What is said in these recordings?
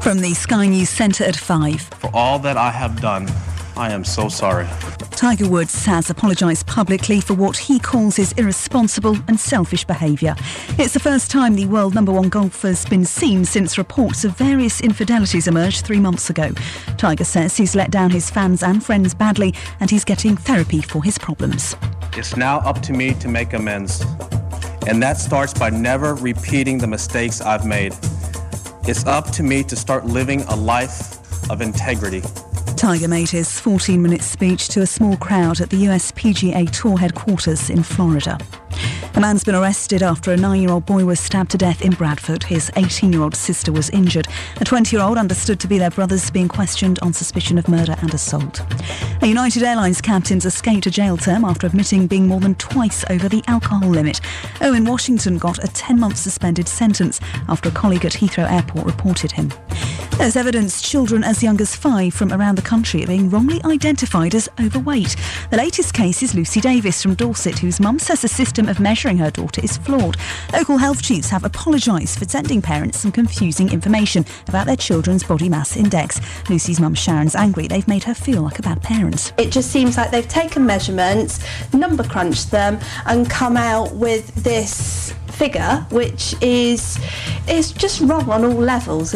From the Sky News Centre at 5. For all that I have done, I am so sorry. Tiger Woods has apologised publicly for what he calls his irresponsible and selfish behaviour. It's the first time the world number one golfer's been seen since reports of various infidelities emerged 3 months ago. Tiger says he's let down his fans and friends badly and he's getting therapy for his problems. It's now up to me to make amends. And that starts by never repeating the mistakes I've made. It's up to me to start living a life of integrity. Tiger made his 14-minute speech to a small crowd at the US PGA Tour headquarters in Florida. A man's been arrested after a 9-year-old boy was stabbed to death in Bradford. His 18-year-old sister was injured. A 20-year-old understood to be their brothers being questioned on suspicion of murder and assault. A United Airlines captain's escaped a jail term after admitting being more than twice over the alcohol limit. Owen Washington got a 10-month suspended sentence after a colleague at Heathrow Airport reported him. There's evidence children as young as 5 from around the country are being wrongly identified as overweight. The latest case is Lucy Davis from Dorset, whose mum says the system of measuring her daughter is flawed. Local health chiefs have apologised for sending parents some confusing information about their children's body mass index. Lucy's mum Sharon's angry they've made her feel like a bad parent. It just seems like they've taken measurements, number crunched them and come out with this figure which is just wrong on all levels.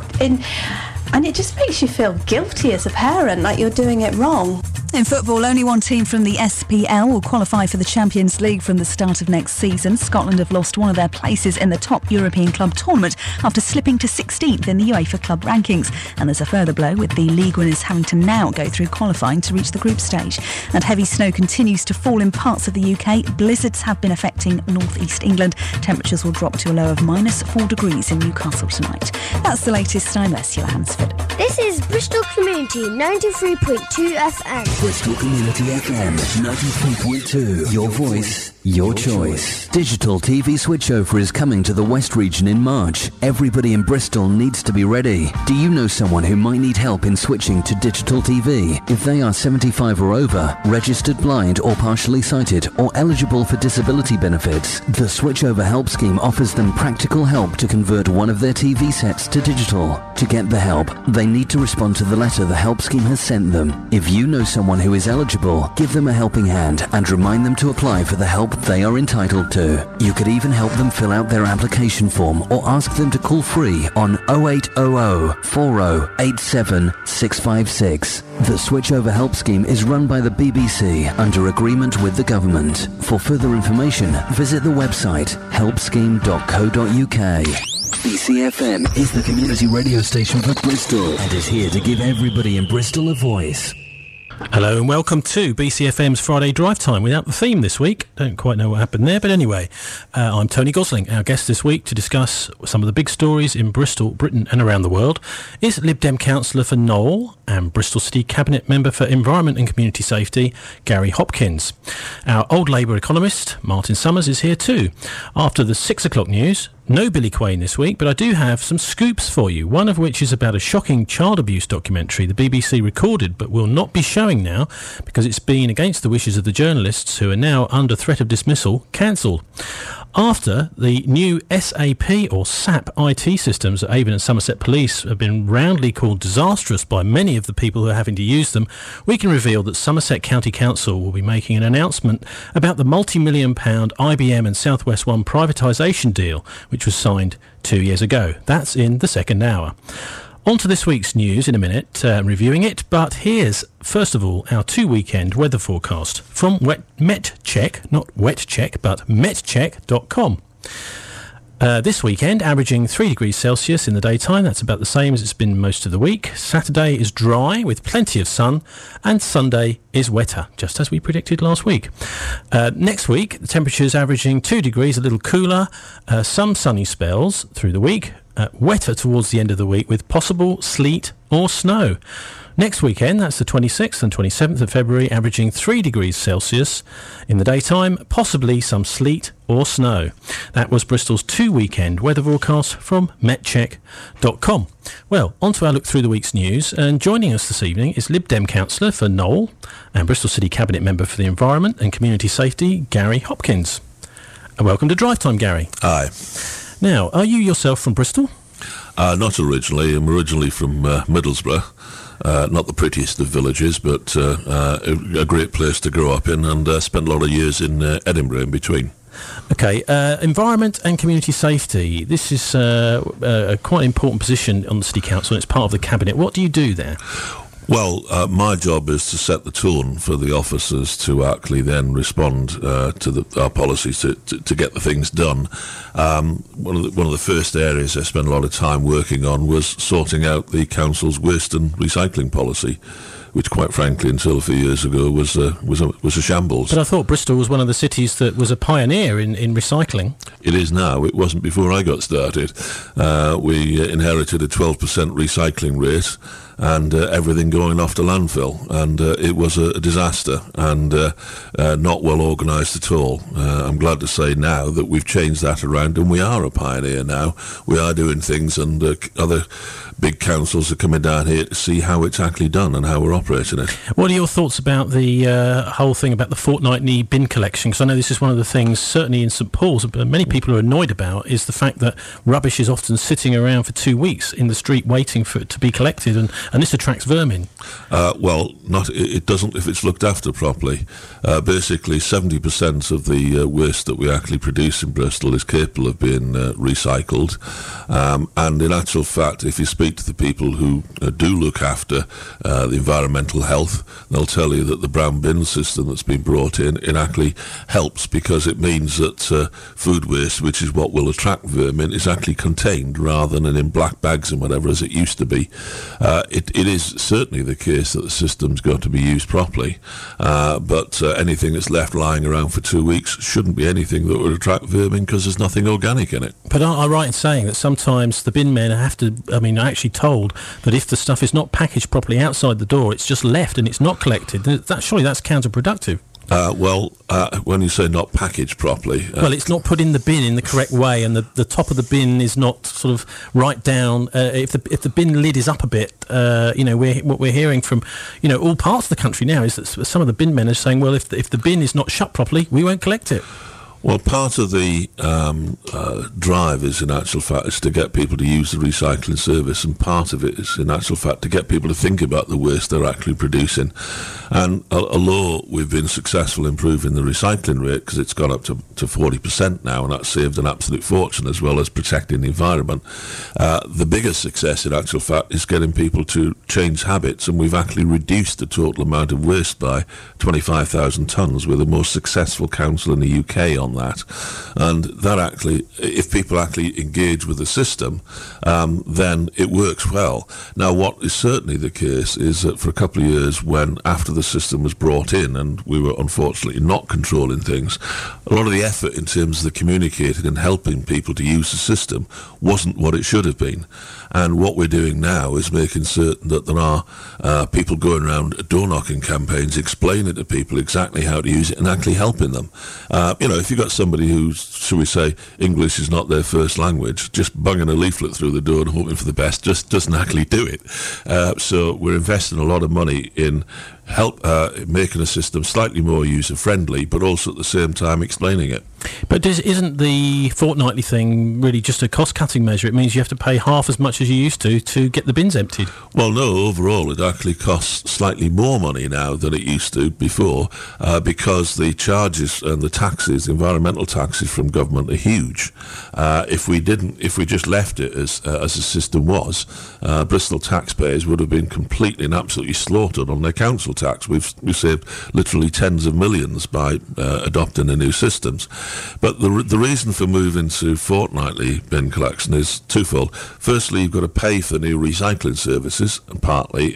And it just makes you feel guilty as a parent, like you're doing it wrong. In football, only one team from the SPL will qualify for the Champions League from the start of next season. Scotland have lost one of their places in the top European club tournament after slipping to 16th in the UEFA club rankings. And there's a further blow with the league winners having to now go through qualifying to reach the group stage. And heavy snow continues to fall in parts of the UK. Blizzards have been affecting north-east England. Temperatures will drop to a low of -4 degrees in Newcastle tonight. That's the latest. I'm Ursula Hansford. This is Bristol Community 93.2 FM. Bristol Community FM 93.2. Your voice, your choice. Digital TV switchover is coming to the West region in March. Everybody in Bristol needs to be ready. Do you know someone who might need help in switching to digital TV? If they are 75 or over, registered blind or partially sighted, or eligible for disability benefits, the Switchover Help Scheme offers them practical help to convert one of their TV sets to digital. To get the help, they need to respond to the letter the Help Scheme has sent them. If you know someone who is eligible, give them a helping hand and remind them to apply for the help they are entitled to. You could even help them fill out their application form or ask them to call free on 0800 4087 656. The Switchover Help Scheme is run by the BBC under agreement with the government. For further information, visit the website helpscheme.co.uk. BCFM is the community radio station for Bristol and is here to give everybody in Bristol a voice. Hello and welcome to BCFM's Friday Drive Time without the theme this week. Don't quite know what happened there, but anyway, I'm Tony Gosling. Our guest this week to discuss some of the big stories in Bristol, Britain and around the world is Lib Dem councillor for Knowle and Bristol City Cabinet Member for Environment and Community Safety, Gary Hopkins. Our old Labour economist, Martin Summers, is here too. After the 6 o'clock news, no Billy Quain this week, but I do have some scoops for you, one of which is about a shocking child abuse documentary the BBC recorded but will not be showing now because it's been against the wishes of the journalists who are now under threat of dismissal, cancelled. After the new SAP or SAP IT systems at Avon and Somerset Police have been roundly called disastrous by many of the people who are having to use them, we can reveal that Somerset County Council will be making an announcement about the multi-million-pound IBM and South West One privatisation deal, which was signed 2 years ago. That's in the second hour. On to this week's news in a minute, reviewing it, but here's, first of all, our 2-weekend weather forecast from MetCheck, not WetCheck, but metcheck.com. This weekend, averaging 3 degrees Celsius in the daytime. That's about the same as it's been most of the week. Saturday is dry with plenty of sun, and Sunday is wetter, just as we predicted last week. Next week, the temperature's averaging 2 degrees, a little cooler, some sunny spells through the week, wetter towards the end of the week with possible sleet or snow. Next weekend, that's the 26th and 27th of February, averaging 3 degrees Celsius in the daytime, possibly some sleet or snow. That was Bristol's 2-weekend weather forecast from metcheck.com. Well, on to our look through the week's news, and joining us this evening is Lib Dem councillor for Knowle and Bristol City Cabinet Member for the Environment and Community Safety, Gary Hopkins. And welcome to Drive Time, Gary. Hi. Now, are you yourself from Bristol? Not originally. I'm originally from Middlesbrough. Not the prettiest of villages, but a great place to grow up in, and spent a lot of years in Edinburgh in between. Okay, environment and community safety. This is a quite important position on the City Council, and it's part of the Cabinet. What do you do there? Well, my job is to set the tone for the officers to actually then respond to our policies to get the things done. One of the first areas I spent a lot of time working on was sorting out the council's waste and recycling policy, which, quite frankly, until a few years ago was a shambles. But I thought Bristol was one of the cities that was a pioneer in recycling. It is now. It wasn't before I got started. We inherited a 12% recycling rate, and everything going off to landfill, and it was a disaster, and not well organised at all. I'm glad to say now that we've changed that around, and we are a pioneer now. We are doing things, and other big councils are coming down here to see how it's actually done and how we're operating it. What are your thoughts about the whole thing about the fortnightly bin collection? Because I know this is one of the things, certainly in St Paul's, many people are annoyed about, is the fact that rubbish is often sitting around for 2 weeks in the street waiting for it to be collected, and this attracts vermin. Well, it doesn't if it's looked after properly. Basically, 70% of the waste that we actually produce in Bristol is capable of being recycled, and in actual fact, if you speak to the people who do look after the environmental health, they'll tell you that the brown bin system that's been brought in, it actually helps, because it means that food waste, which is what will attract vermin, is actually contained rather than in black bags and whatever as it used to be. It is certainly the case that the system's got to be used properly, but anything that's left lying around for 2 weeks shouldn't be anything that would attract vermin, because there's nothing organic in it. But am I right in saying that sometimes the bin men are actually told that if the stuff is not packaged properly outside the door, it's just left and it's not collected? Surely that's counterproductive. When you say not packaged properly... well, it's not put in the bin in the correct way, and the top of the bin is not sort of right down. If the bin lid is up a bit, what we're hearing from, all parts of the country now is that some of the bin men are saying, well, if the bin is not shut properly, we won't collect it. Well, part of the drive is, in actual fact, is to get people to use the recycling service, and part of it is, in actual fact, to get people to think about the waste they're actually producing. And although we've been successful improving the recycling rate, because it's gone up to 40% now, and that's saved an absolute fortune, as well as protecting the environment, the biggest success, in actual fact, is getting people to change habits, and we've actually reduced the total amount of waste by 25,000 tonnes. We're the most successful council in the UK on that, and that actually, if people actually engage with the system, then it works well. Now, what is certainly the case is that for a couple of years, when after the system was brought in and we were unfortunately not controlling things, a lot of the effort in terms of the communicating and helping people to use the system wasn't what it should have been. And what we're doing now is making certain that there are people going around door-knocking campaigns, explaining to people exactly how to use it and actually helping them. If you've got somebody who's, shall we say, English is not their first language, just bunging a leaflet through the door and hoping for the best just doesn't actually do it. So we're investing a lot of money in help making a system slightly more user-friendly, but also at the same time explaining it. But isn't the fortnightly thing really just a cost-cutting measure? It means you have to pay half as much as you used to get the bins emptied. Well, no, overall it actually costs slightly more money now than it used to before, because the charges and the taxes, the environmental taxes from government are huge. If we just left it as the system was, Bristol taxpayers would have been completely and absolutely slaughtered on their council tax. We've saved literally tens of millions by adopting the new systems. But the reason for moving to fortnightly bin collection is twofold. Firstly, you've got to pay for new recycling services, and partly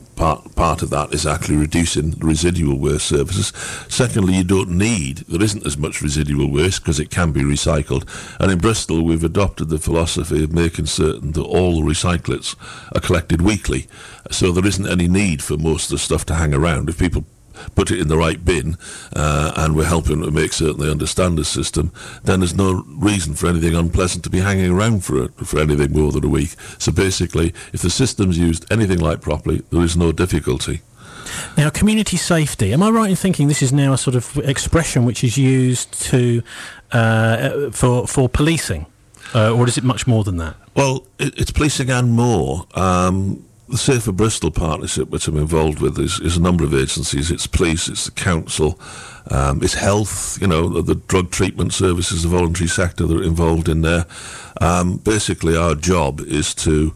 part of that is actually reducing residual waste services. Secondly, there isn't as much residual waste because it can be recycled. And in Bristol, we've adopted the philosophy of making certain that all the recyclates are collected weekly. So there isn't any need for most of the stuff to hang around. If people put it in the right bin, and we're helping to make certain they understand the system, then there's no reason for anything unpleasant to be hanging around for anything more than a week. So basically, if the system's used anything like properly, there is no difficulty. Now, community safety, am I right in thinking this is now a sort of expression which is used to for policing? Or is it much more than that? Well, it's policing and more. The Safer Bristol Partnership, which I'm involved with, is a number of agencies. It's police, it's the council, it's health, the drug treatment services, the voluntary sector that are involved in there. Basically, our job is to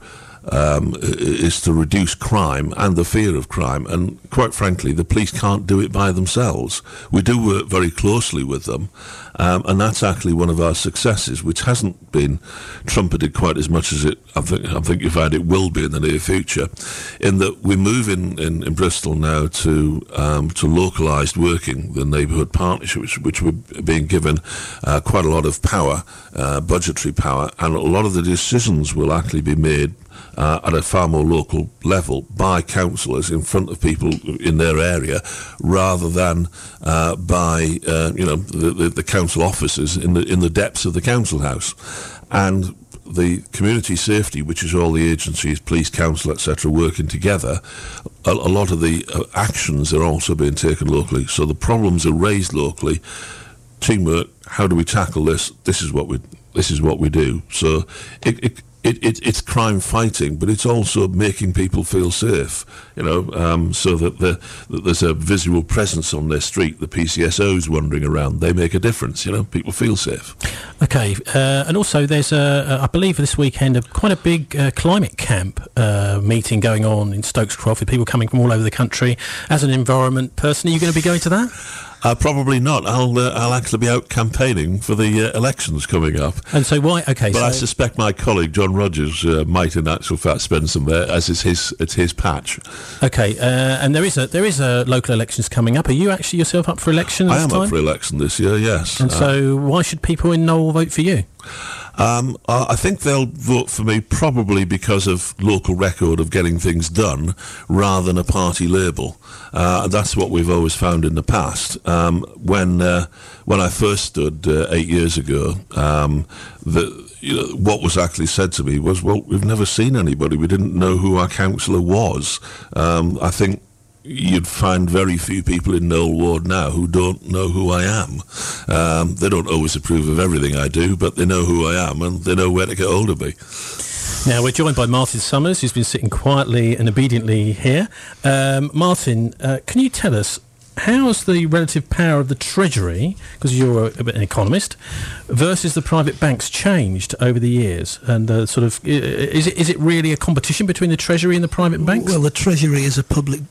reduce crime and the fear of crime, and quite frankly the police can't do it by themselves. We do work very closely with them, and that's actually one of our successes, which hasn't been trumpeted quite as much as I think you find it will be in the near future, in that we move in Bristol now to localised working, the neighbourhood partnership, which we're being given quite a lot of power, budgetary power, and a lot of the decisions will actually be made at a far more local level by councillors in front of people in their area, rather than by the council officers in the depths of the council house. And the community safety, which is all the agencies, police, council, etc., working together, a lot of the actions are also being taken locally. So the problems are raised locally. Teamwork. How do we tackle this? This is what we do. So it's crime fighting, but it's also making people feel safe, so that there's a visual presence on their street. The PCSOs wandering around, they make a difference. People feel safe. Okay, and also there's I believe this weekend quite a big climate camp meeting going on in Stokes Croft with people coming from all over the country. As an environment person, are you going to be going to that? Probably not. I'll actually be out campaigning for the elections coming up. And so why? Okay, but I suspect my colleague John Rogers might, in actual fact, spend some there, as it's his patch. Okay, and there is a local elections coming up. Are you actually yourself up for election this time? I am up for election this year. Yes. And so why should people in Knowle vote for you? I think they'll vote for me probably because of local record of getting things done rather than a party label. That's what we've always found in the past. When I first stood 8 years ago, what was actually said to me was, well, we've never seen anybody. We didn't know who our councillor was. I think you'd find very few people in Knowle Ward now who don't know who I am. They don't always approve of everything I do, but they know who I am and they know where to get hold of me. Now, we're joined by Martin Summers, who's been sitting quietly and obediently here. Martin, can you tell us, how's the relative power of the Treasury, because you're an economist, versus the private banks changed over the years? And is it really a competition between the Treasury and the private banks? Well, the Treasury is a public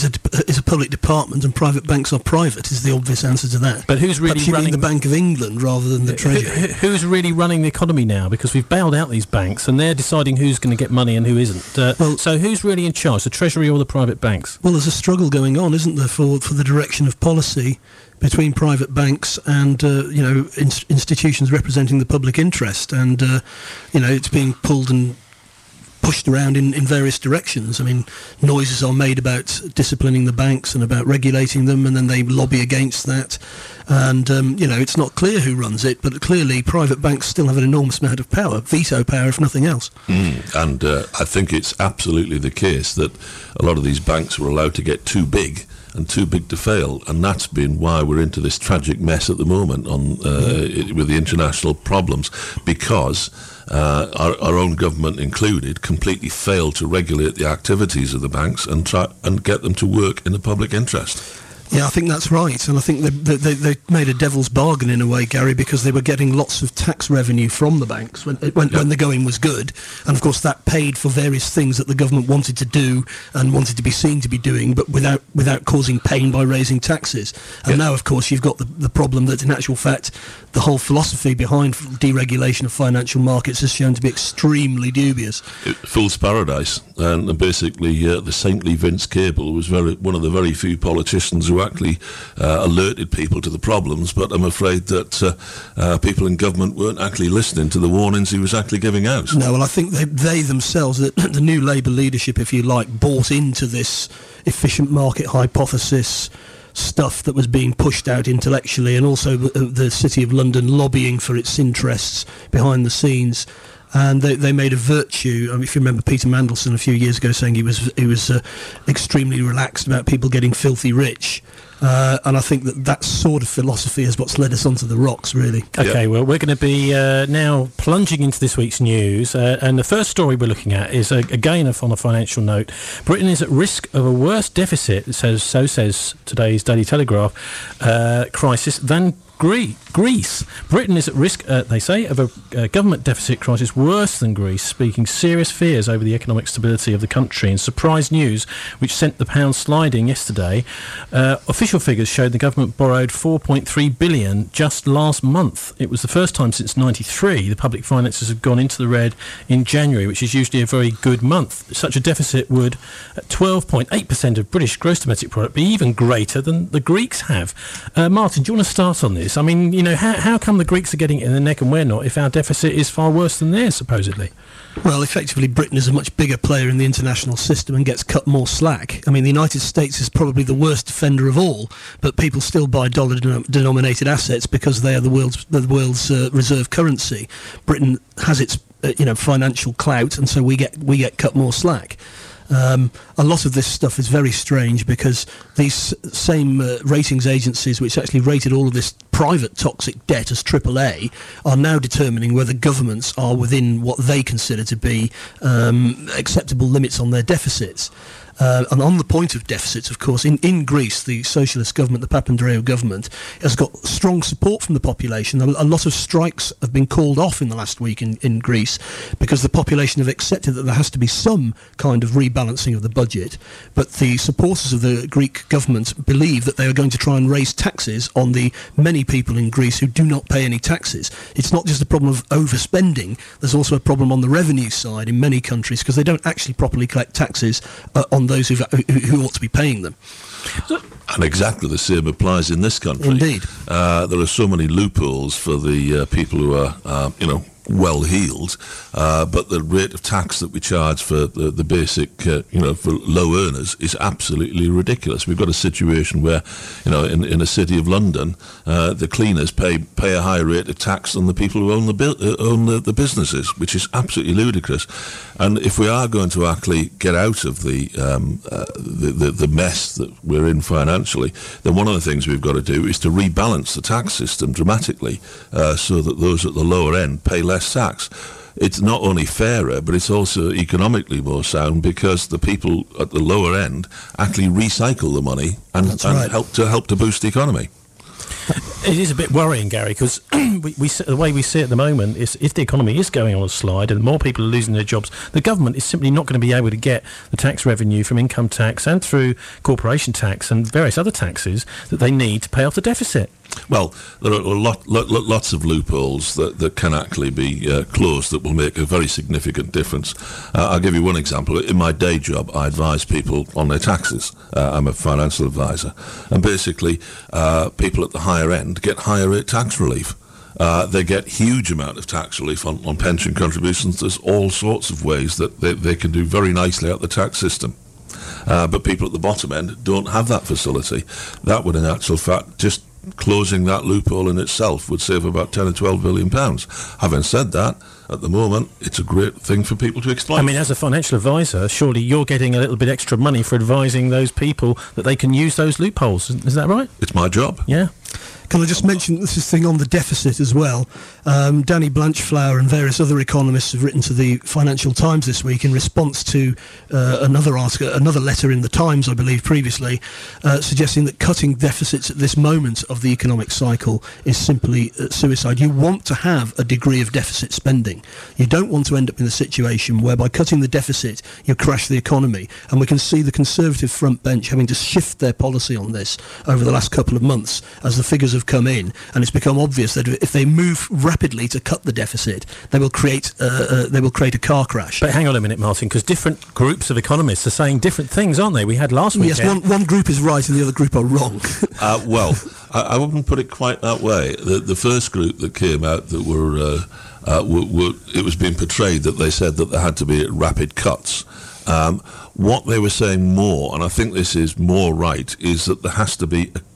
department, and private banks are private. Is the obvious answer to that. But who's really running the Bank of England rather than the Treasury? Who's really running the economy now? Because we've bailed out these banks, and they're deciding who's going to get money and who isn't. So who's really in charge, the Treasury or the private banks? Well, there's a struggle going on, isn't there, for the direction of policy between private banks and institutions representing the public interest, and it's being pulled and pushed around in various directions. I mean, noises are made about disciplining the banks and about regulating them, and then they lobby against that. And it's not clear who runs it, but clearly private banks still have an enormous amount of power, veto power if nothing else. And I think it's absolutely the case that a lot of these banks were allowed to get too big and too big to fail, and that's been why we're into this tragic mess at the moment with the international problems, because our own government included completely failed to regulate the activities of the banks and try and get them to work in the public interest. Yeah, I think that's right, and I think they made a devil's bargain in a way, Gary, because they were getting lots of tax revenue from the banks when the going was good, and of course that paid for various things that the government wanted to do and wanted to be seen to be doing, but without causing pain by raising taxes. And now, of course, you've got the problem that, in actual fact, the whole philosophy behind deregulation of financial markets has shown to be extremely dubious. Fool's paradise, and basically the saintly Vince Cable was one of the very few politicians who actually alerted people to the problems, but I'm afraid that people in government weren't actually listening to the warnings he was actually giving out. No, well, I think they themselves, the new Labour leadership, if you like, bought into this efficient market hypothesis stuff that was being pushed out intellectually, and also the City of London lobbying for its interests behind the scenes. And they made a virtue. I mean, if you remember Peter Mandelson a few years ago saying he was extremely relaxed about people getting filthy rich. And I think that sort of philosophy is what's led us onto the rocks, really. Okay, well, we're going to be now plunging into this week's news. And the first story we're looking at is, again, on a financial note. Britain is at risk of a worse deficit, so says today's Daily Telegraph, crisis than Greece. Britain is at risk, they say, of a government deficit crisis worse than Greece, speaking serious fears over the economic stability of the country. And surprise news, which sent the pound sliding yesterday. Official figures showed the government borrowed $4.3 billion just last month. It was the first time since '93 the public finances have gone into the red in January, which is usually a very good month. Such a deficit would, at 12.8% of British gross domestic product, be even greater than the Greeks have. Martin, do you want to start on this? I mean, you know, how come the Greeks are getting it in the neck and we're not, if our deficit is far worse than theirs, supposedly? Well, effectively, Britain is a much bigger player in the international system and gets cut more slack. I mean, the United States is probably the worst offender of all, but people still buy dollar-denominated assets because they are the world's reserve currency. Britain has its financial clout, and so we get cut more slack. A lot of this stuff is very strange because these same ratings agencies which actually rated all of this private toxic debt as AAA are now determining whether governments are within what they consider to be acceptable limits on their deficits. And on the point of deficits, of course, in Greece, the socialist government, the Papandreou government, has got strong support from the population. A lot of strikes have been called off in the last week in Greece because the population have accepted that there has to be some kind of rebalancing of the budget. But the supporters of the Greek government believe that they are going to try and raise taxes on the many people in Greece who do not pay any taxes. It's not just a problem of overspending. There's also a problem on the revenue side in many countries because they don't actually properly collect taxes on those who ought to be paying them. And exactly the same applies in this country. Indeed. There are so many loopholes for the people who are, well-heeled, but the rate of tax that we charge for the basic, for low earners is absolutely ridiculous. We've got a situation where, in a city of London, the cleaners pay a higher rate of tax than the people who own the businesses, which is absolutely ludicrous. And if we are going to actually get out of the mess that we're in financially, then one of the things we've got to do is to rebalance the tax system dramatically so that those at the lower end pay less tax. It's not only fairer, but it's also economically more sound because the people at the lower end actually recycle the money and help to boost the economy. It is a bit worrying, Gary, because the way we see it at the moment is if the economy is going on a slide and more people are losing their jobs, the government is simply not going to be able to get the tax revenue from income tax and through corporation tax and various other taxes that they need to pay off the deficit. Well, there are lots of loopholes that can actually be closed that will make a very significant difference. I'll give you one example. In my day job, I advise people on their taxes. I'm a financial advisor. And basically, people at the higher end get higher rate tax relief. They get huge amount of tax relief on pension contributions. There's all sorts of ways that they can do very nicely out the tax system. But people at the bottom end don't have that facility. That would, in actual fact, just closing that loophole in itself would save about 10 or 12 billion pounds. Having said that, at the moment, it's a great thing for people to exploit. I mean, as a financial advisor, surely you're getting a little bit extra money for advising those people that they can use those loopholes. Is that right? It's my job. Yeah. Can I just mention this thing on the deficit as well? Danny Blanchflower and various other economists have written to the Financial Times this week in response to another article, another letter in the Times, I believe, previously, suggesting that cutting deficits at this moment of the economic cycle is simply suicide. You want to have a degree of deficit spending. You don't want to end up in a situation where by cutting the deficit you crash the economy. And we can see the Conservative front bench having to shift their policy on this over the last couple of months as the figures have come in, and it's become obvious that if they move rapidly to cut the deficit, they will create a car crash. But hang on a minute, Martin, because different groups of economists are saying different things, aren't they? We had last week. Yes, one group is right and the other group are wrong. Well, I wouldn't put it quite that way. The first group that came out that were it was being portrayed that they said that there had to be rapid cuts. What they were saying more, and I think this is more right, is that there has to be a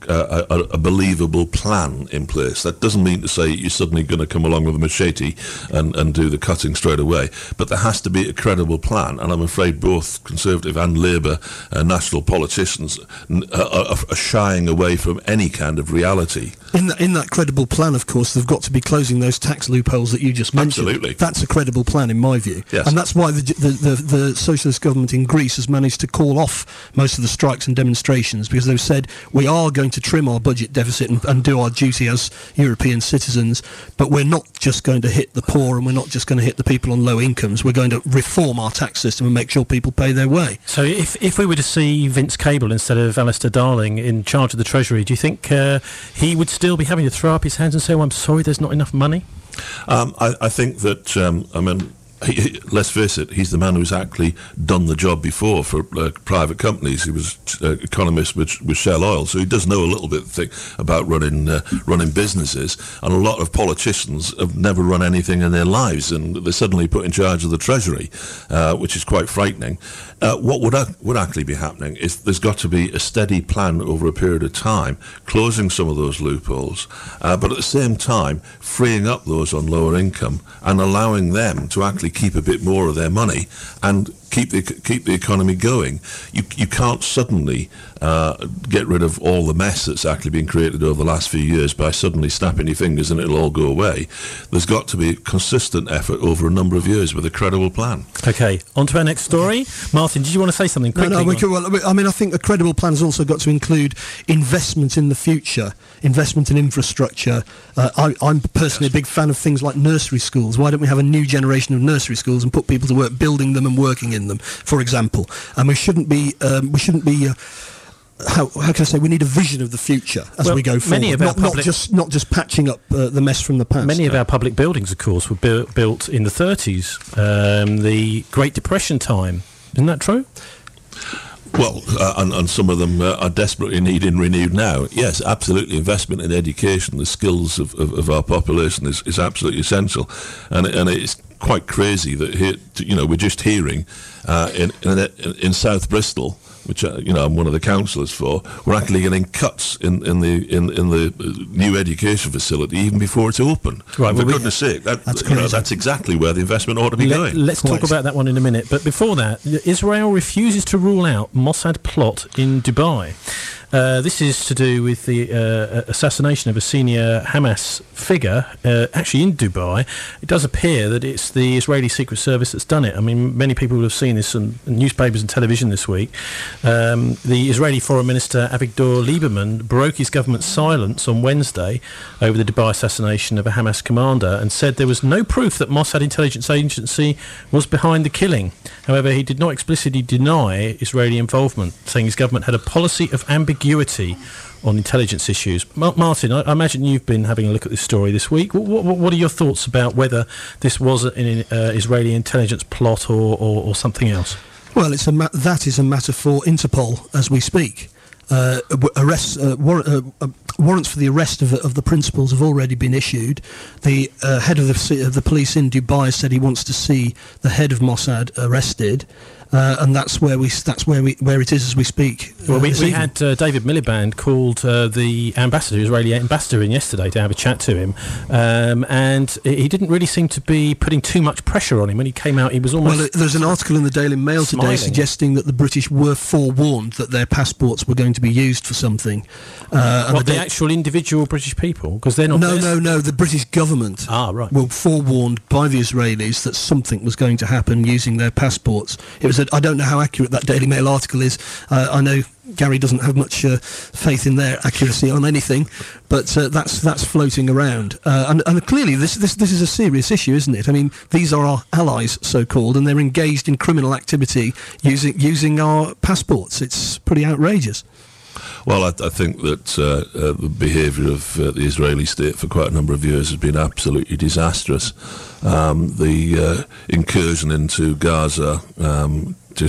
a believable plan in place. That doesn't mean to say you're suddenly going to come along with a machete and do the cutting straight away, but there has to be a credible plan, and I'm afraid both Conservative and Labour national politicians are shying away from any kind of reality. In that credible plan, of course, they've got to be closing those tax loopholes that you just mentioned. Absolutely. That's a credible plan, in my view. Yes. And that's why the socialist government in Greece has managed to call off most of the strikes and demonstrations, because they've said we are going to trim our budget deficit and do our duty as European citizens, but we're not just going to hit the poor and we're not just going to hit the people on low incomes. We're going to reform our tax system and make sure people pay their way. So if we were to see Vince Cable instead of Alistair Darling in charge of the Treasury, do you think he would still be having to throw up his hands and say, well, I'm sorry, there's not enough money? I think that, let's face it, he's the man who's actually done the job before for private companies. He was economist with Shell Oil, so he does know a little bit about running businesses. And a lot of politicians have never run anything in their lives, and they're suddenly put in charge of the Treasury, which is quite frightening. What would actually be happening is there's got to be a steady plan over a period of time, closing some of those loopholes, but at the same time freeing up those on lower income and allowing them to actually keep a bit more of their money and keep the economy going. You can't suddenly get rid of all the mess that's actually been created over the last few years by suddenly snapping your fingers and it'll all go away. There's got to be a consistent effort over a number of years with a credible plan. Okay, on to our next story. Martin, did you want to say something quickly? I think a credible plan has also got to include investment in the future, investment in infrastructure. I'm personally a big fan of things like nursery schools. Why don't we have a new generation of nursery schools and put people to work building them and working in them, for example? And we shouldn't be how can I say, we need a vision of the future as we go forward, not just patching up the mess from the past. Many of our public buildings, of course, were built in the 30s, the Great Depression time. Isn't that true? Well, and some of them are desperately needing renewed now. Yes, absolutely. Investment in education, the skills of our population is absolutely essential, and it's quite crazy that here, we're just hearing in South Bristol, which I'm one of the councillors for, we're actually getting cuts in the new education facility even before it's open. Right, for goodness sake, that's exactly where the investment ought to be going. Let's talk about that one in a minute. But before that, Israel refuses to rule out Mossad plot in Dubai. This is to do with the assassination of a senior Hamas figure, actually in Dubai. It does appear that it's the Israeli Secret Service that's done it. I mean, many people will have seen this on newspapers and television this week. The Israeli Foreign Minister Avigdor Lieberman broke his government's silence on Wednesday over the Dubai assassination of a Hamas commander and said there was no proof that Mossad intelligence agency was behind the killing. However, he did not explicitly deny Israeli involvement, saying his government had a policy of ambiguity on intelligence issues. Martin, I imagine you've been having a look at this story this week. What are your thoughts about whether this was an Israeli intelligence plot or something else? Well, that is a matter for Interpol as we speak. Warrants for the arrest of the principals have already been issued. The head of the police in Dubai said he wants to see the head of Mossad arrested. And that's where it is as we speak. Well, we had David Miliband called the Israeli ambassador in yesterday to have a chat to him, and he didn't really seem to be putting too much pressure on him. When he came out, he was almost... Well, there's an article in the Daily Mail today suggesting that the British were forewarned that their passports were going to be used for something. The actual individual British people? Because they're not... No, the British government were forewarned by the Israelis that something was going to happen using their passports. It was I don't know how accurate that Daily Mail article is. I know Gary doesn't have much faith in their accuracy on anything, but that's floating around. And clearly this is a serious issue, isn't it? I mean, these are our allies, so-called, and they're engaged in criminal activity using our passports. It's pretty outrageous. Well, I think that the behaviour of the Israeli state for quite a number of years has been absolutely disastrous. The incursion into Gaza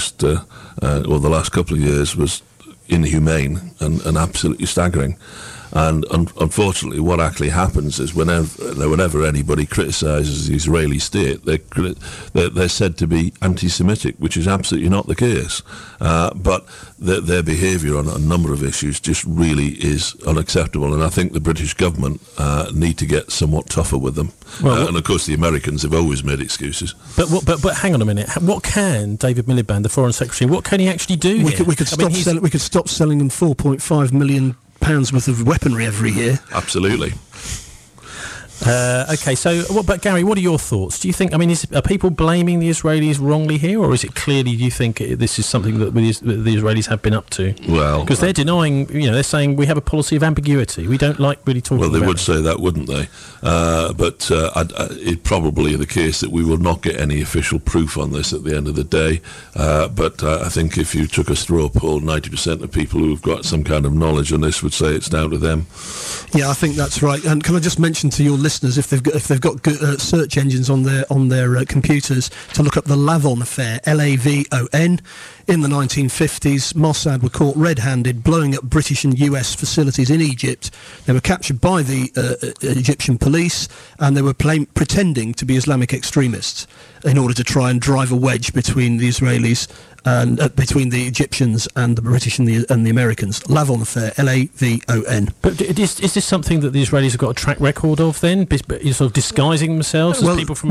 over the last couple of years was inhumane and absolutely staggering. And unfortunately, what actually happens is whenever anybody criticises the Israeli state, they're said to be anti-Semitic, which is absolutely not the case. But their behaviour on a number of issues just really is unacceptable, and I think the British government need to get somewhat tougher with them. Well, and of course the Americans have always made excuses. But hang on a minute. What can David Miliband, the Foreign Secretary, what can he actually do? We could stop selling them £4.5 million worth of weaponry every year. Absolutely. Okay, so, but Gary, what are your thoughts? Do you think, are people blaming the Israelis wrongly here, or is it clearly, do you think this is something that the Israelis have been up to? Well... Because they're denying, they're saying we have a policy of ambiguity. We don't like really talking about it. Well, they would say that, wouldn't they? But it's probably the case that we will not get any official proof on this at the end of the day. But I think if you took a straw poll, 90% of people who've got some kind of knowledge on this would say it's down to them. Yeah, I think that's right. And can I just mention to your listeners, if they've got good, search engines on their computers, to look up the Lavon affair, Lavon. In the 1950s, Mossad were caught red-handed blowing up British and US facilities in Egypt. They were captured by the Egyptian police, and they were pretending to be Islamic extremists in order to try and drive a wedge between the Israelis and between the Egyptians and the British and the Americans. Lavon affair, Lavon. But is this something that the Israelis have got a track record of then, sort of disguising themselves as people from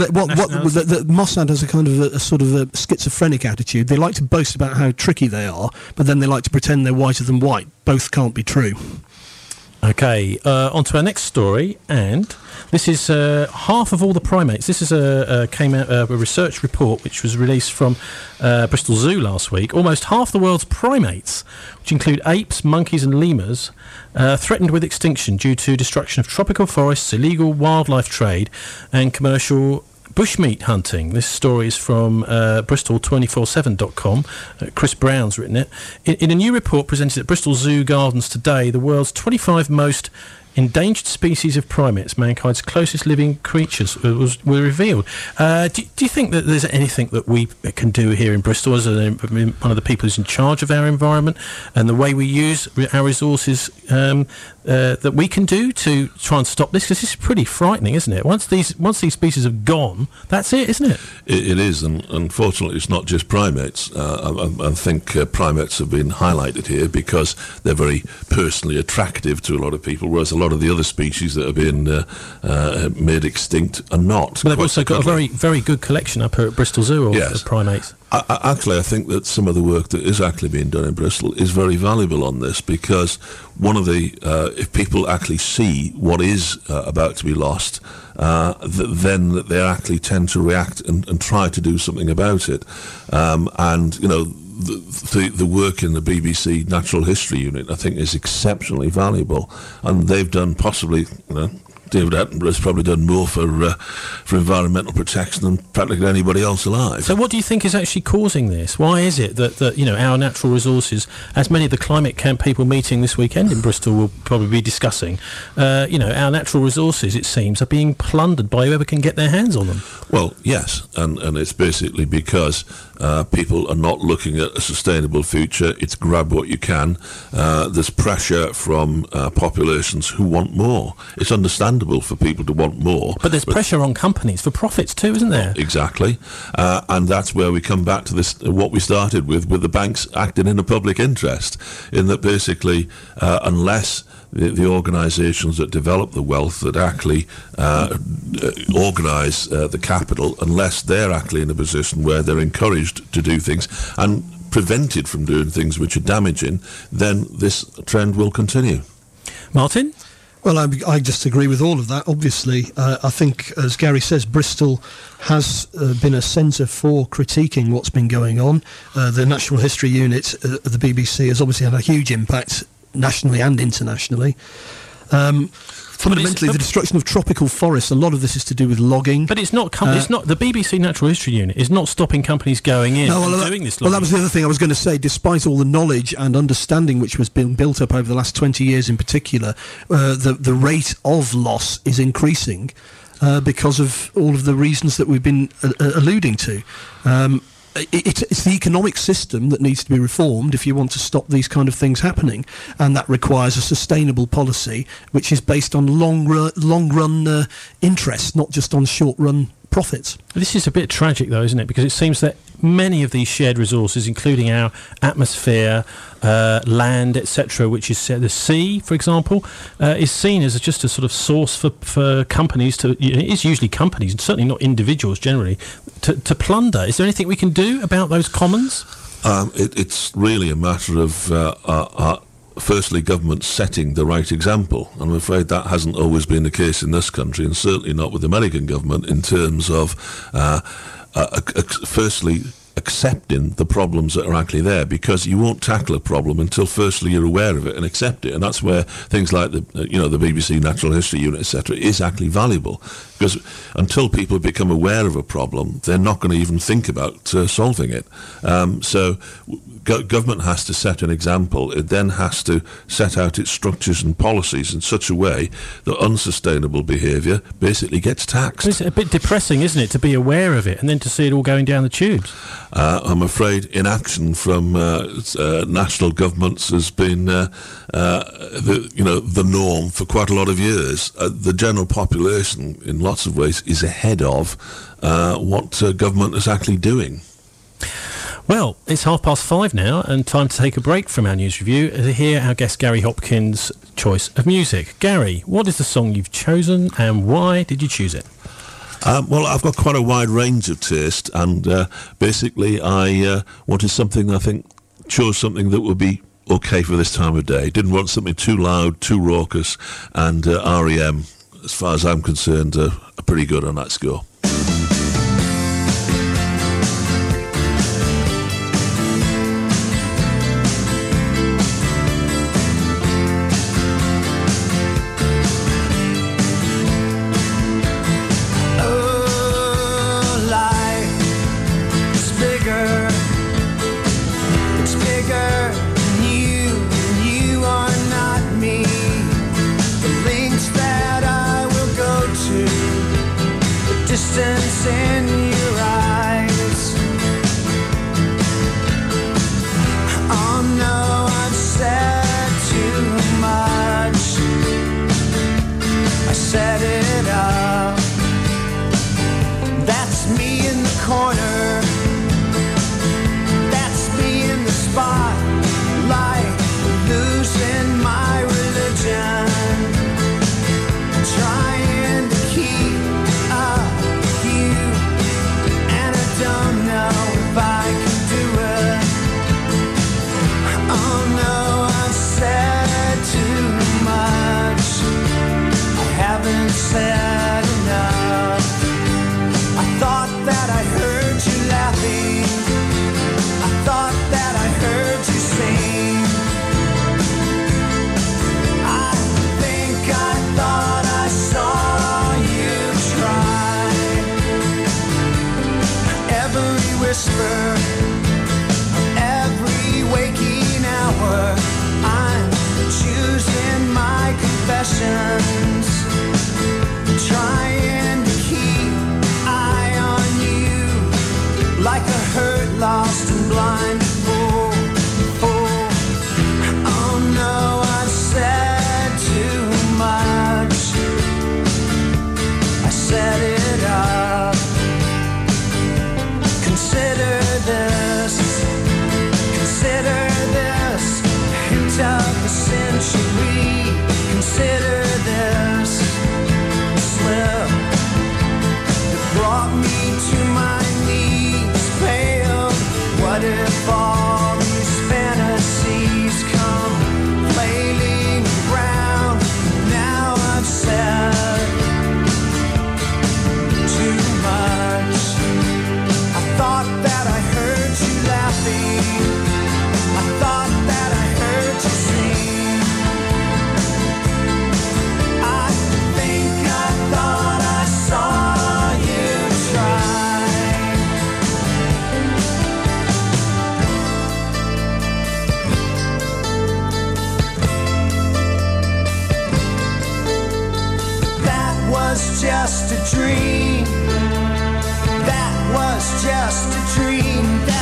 the Mossad has a kind of a sort of a schizophrenic attitude. They like to boast about how tricky they are, but then they like to pretend they're whiter than white. Both can't be true. Okay, on to our next story, and this is half of all the primates. This is a research report which was released from Bristol Zoo last week. Almost half the world's primates, which include apes, monkeys and lemurs, threatened with extinction due to destruction of tropical forests, illegal wildlife trade and commercial bushmeat hunting. This story is from Bristol247.com. Chris Brown's written it. In a new report presented at Bristol Zoo Gardens today, the world's 25 most endangered species of primates, mankind's closest living creatures, were revealed. Do you think that there's anything that we can do here in Bristol as one of the people who's in charge of our environment and the way we use our resources that we can do to try and stop this? Because this is pretty frightening, isn't it? Once these species have gone, that's it, isn't it? It is, and unfortunately it's not just primates. I think primates have been highlighted here because they're very personally attractive to a lot of people, whereas a lot of the other species that have been made extinct are not. But they've also got a very, very good collection up here at Bristol Zoo of primates. Actually, I think that some of the work that is actually being done in Bristol is very valuable on this, because one of the, if people actually see what is about to be lost, then they actually tend to react and try to do something about it. And, the work in the BBC Natural History Unit, I think, is exceptionally valuable, and they've done possibly, David Attenborough has probably done more for environmental protection than practically anybody else alive. So what do you think is actually causing this? Why is it that our natural resources, as many of the climate camp people meeting this weekend in Bristol will probably be discussing, our natural resources, it seems, are being plundered by whoever can get their hands on them? Well, yes, and it's basically because people are not looking at a sustainable future. It's grab what you can. There's pressure from populations who want more. It's understandable for people to want more. But there's pressure on companies for profits too, isn't there? Exactly. And that's where we come back to this, what we started with the banks acting in a public interest, in that basically, unless the organisations that develop the wealth, that actually organise the capital, unless they're actually in a position where they're encouraged to do things and prevented from doing things which are damaging, then this trend will continue. Martin? Well, I just agree with all of that, obviously. I think, as Gary says, Bristol has been a centre for critiquing what's been going on. The Natural History Unit at the BBC has obviously had a huge impact nationally and internationally. Fundamentally, the destruction of tropical forests, a lot of this is to do with logging. But it's not the BBC Natural History Unit is not stopping companies going in and doing this logging. Well, that was the other thing I was going to say. Despite all the knowledge and understanding which was being built up over the last 20 years in particular, the rate of loss is increasing because of all of the reasons that we've been alluding to. it's the economic system that needs to be reformed if you want to stop these kind of things happening, and that requires a sustainable policy which is based on long run interest, not just on short run profits. This is a bit tragic, though, isn't it? Because it seems that many of these shared resources, including our atmosphere, land, etc., which is the sea, for example, is seen as just a sort of source for companies to. It is usually companies, and certainly not individuals generally, to plunder. Is there anything we can do about those commons? It's really a matter of. Firstly, government setting the right example. I'm afraid that hasn't always been the case in this country, and certainly not with the American government, in terms of firstly accepting the problems that are actually there, because you won't tackle a problem until firstly you're aware of it and accept it, and that's where things like the BBC Natural History Unit, etc., is actually valuable, because until people become aware of a problem, they're not going to even think about solving it. So government has to set an example. It then has to set out its structures and policies in such a way that unsustainable behaviour basically gets taxed. It's a bit depressing, isn't it, to be aware of it and then to see it all going down the tubes? I'm afraid inaction from national governments has been the norm for quite a lot of years. The general population, in lots of ways, is ahead of what government is actually doing. Well, it's 5:30 now, and time to take a break from our news review to hear our guest Gary Hopkins' choice of music. Gary, what is the song you've chosen, and why did you choose it? Well, I've got quite a wide range of taste, and basically I wanted something, I think, chose something that would be okay for this time of day. Didn't want something too loud, too raucous, and R.E.M., as far as I'm concerned, are pretty good on that score. Distance in your eyes. Oh no, I've said too much. I set it up. That's me in the corner. That's me in the spotlight, losing my religion, trying to keep up. Don't know if I can do it. Oh no, I've said too much. I haven't said enough. I thought that I heard you laughing. I thought that I heard you sing. I think I thought I saw you try. Every whisper, every waking hour, I'm choosing my confessions, trying to keep eye on you, like a hurt, lost and blind fool. Oh no, I've said too much. I set it up. Consider this hint of the century. Consider this slip that brought me to my knees, pale. What if all these fantasies come flailing around? Now I've said too much. I thought that I heard you laughing. I thought that I heard you sing. I think I thought I saw you try. That was just a dream. That was just a dream.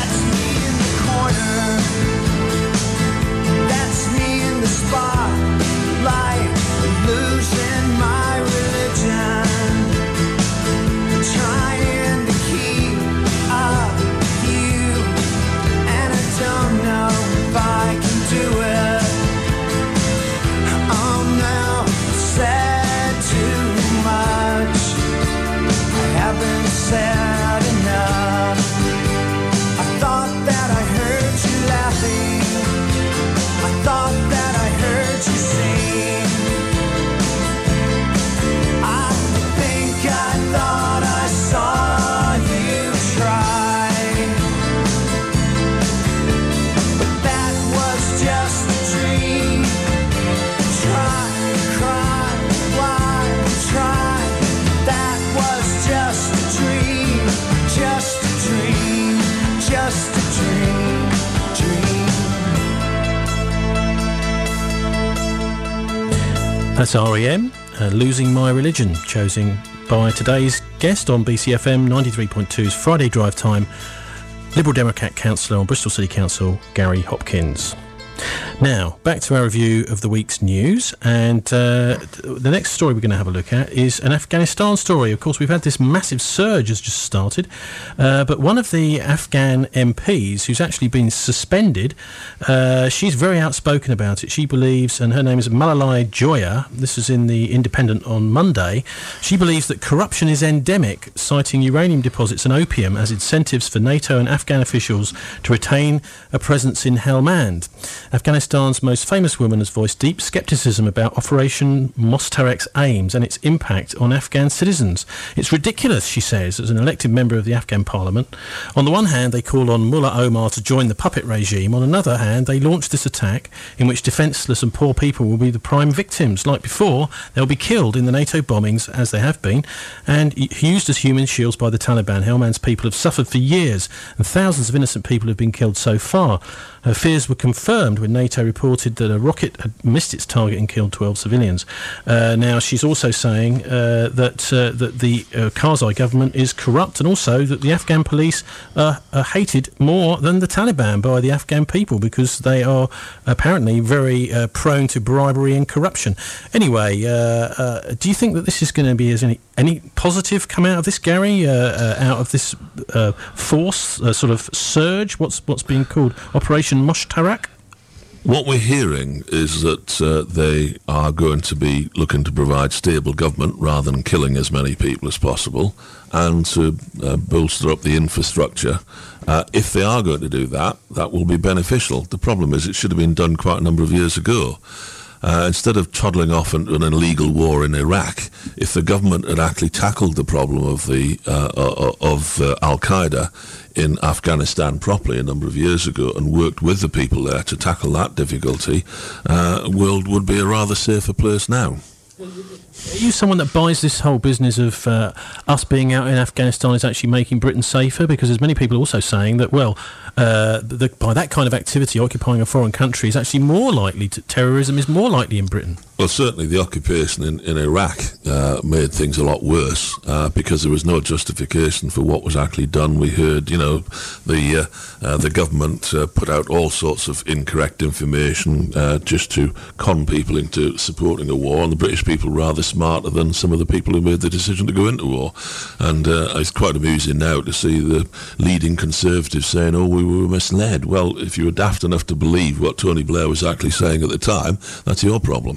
That's R.E.M., Losing My Religion, chosen by today's guest on BCFM 93.2's Friday Drive Time, Liberal Democrat Councillor on Bristol City Council, Gary Hopkins. Now, back to our review of the week's news, and the next story we're going to have a look at is an Afghanistan story. Of course, we've had this massive surge has just started, but one of the Afghan MPs who's actually been suspended, she's very outspoken about it. She believes, and her name is Malalai Joya, this is in the Independent on Monday, she believes that corruption is endemic, citing uranium deposits and opium as incentives for NATO and Afghan officials to retain a presence in Helmand. Afghanistan's most famous woman has voiced deep scepticism about Operation Mostarek's aims and its impact on Afghan citizens. It's ridiculous, she says, as an elected member of the Afghan parliament. On the one hand, they call on Mullah Omar to join the puppet regime. On another hand, they launch this attack in which defenceless and poor people will be the prime victims. Like before, they'll be killed in the NATO bombings, as they have been, and used as human shields by the Taliban. Helmand's people have suffered for years, and thousands of innocent people have been killed so far. Her fears were confirmed when NATO reported that a rocket had missed its target and killed 12 civilians. Now, she's also saying that the Karzai government is corrupt, and also that the Afghan police are hated more than the Taliban by the Afghan people because they are apparently very prone to bribery and corruption. Anyway, do you think that this is going to be any positive come out of this, Gary? Out of this force, sort of surge? What's being called Operation Moshtarak? What we're hearing is that they are going to be looking to provide stable government rather than killing as many people as possible, and to bolster up the infrastructure. If they are going to do that, that will be beneficial. The problem is it should have been done quite a number of years ago. Instead of toddling off into an illegal war in Iraq, if the government had actually tackled the problem of Al-Qaeda in Afghanistan properly a number of years ago and worked with the people there to tackle that difficulty, the world would be a rather safer place now. Are you someone that buys this whole business of us being out in Afghanistan is actually making Britain safer? Because there's many people also saying that, well, by that kind of activity, occupying a foreign country is actually more likely terrorism is more likely in Britain. Well, certainly the occupation in Iraq made things a lot worse because there was no justification for what was actually done. We heard, the government put out all sorts of incorrect information just to con people into supporting a war, and the British people were rather smarter than some of the people who made the decision to go into war. And it's quite amusing now to see the leading Conservatives saying, oh, we were misled. Well, if you were daft enough to believe what Tony Blair was actually saying at the time, that's your problem.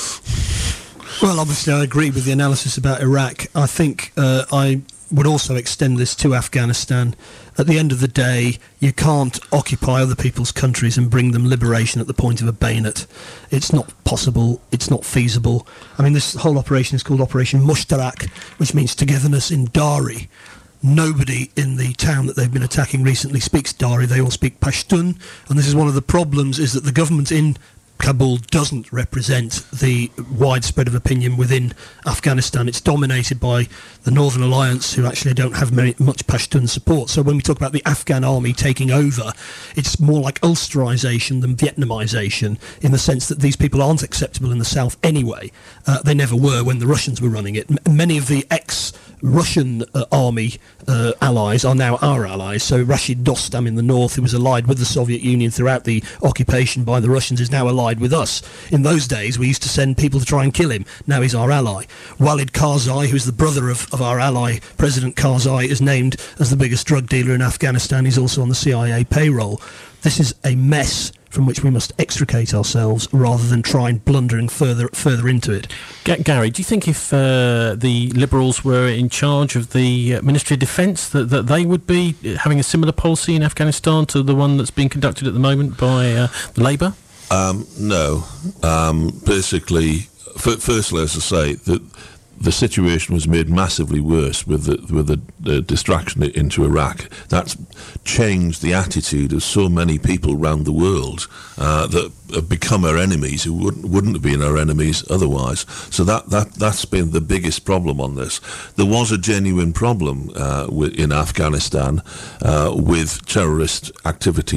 Well, obviously I agree with the analysis about Iraq. I think I would also extend this to Afghanistan. At the end of the day, you can't occupy other people's countries and bring them liberation at the point of a bayonet. It's not possible. It's not feasible. I mean, this whole operation is called Operation Mushtarak, which means togetherness in Dari. Nobody in the town that they've been attacking recently speaks Dari. They all speak Pashtun. And this is one of the problems, is that the government in Kabul doesn't represent the widespread of opinion within Afghanistan. It's dominated by the Northern Alliance, who actually don't have much Pashtun support. So when we talk about the Afghan army taking over, it's more like Ulsterisation than Vietnamisation, in the sense that these people aren't acceptable in the south anyway. They never were when the Russians were running it. Many of the ex-Russian army allies are now our allies. So Rashid Dostam in the north, who was allied with the Soviet Union throughout the occupation by the Russians, is now allied with us. In those days, we used to send people to try and kill him. Now he's our ally. Walid Karzai, who's the brother of our ally, President Karzai, is named as the biggest drug dealer in Afghanistan. He's also on the CIA payroll. This is a mess from which we must extricate ourselves rather than try and blundering further into it. Gary, do you think if the Liberals were in charge of the Ministry of Defence that they would be having a similar policy in Afghanistan to the one that's being conducted at the moment by Labour? No. Basically, firstly, as I say, the situation was made massively worse with the distraction into Iraq. That's changed the attitude of so many people around the world that have become our enemies who wouldn't have been our enemies otherwise. So that's been the biggest problem on this. There was a genuine problem in Afghanistan with terrorist activities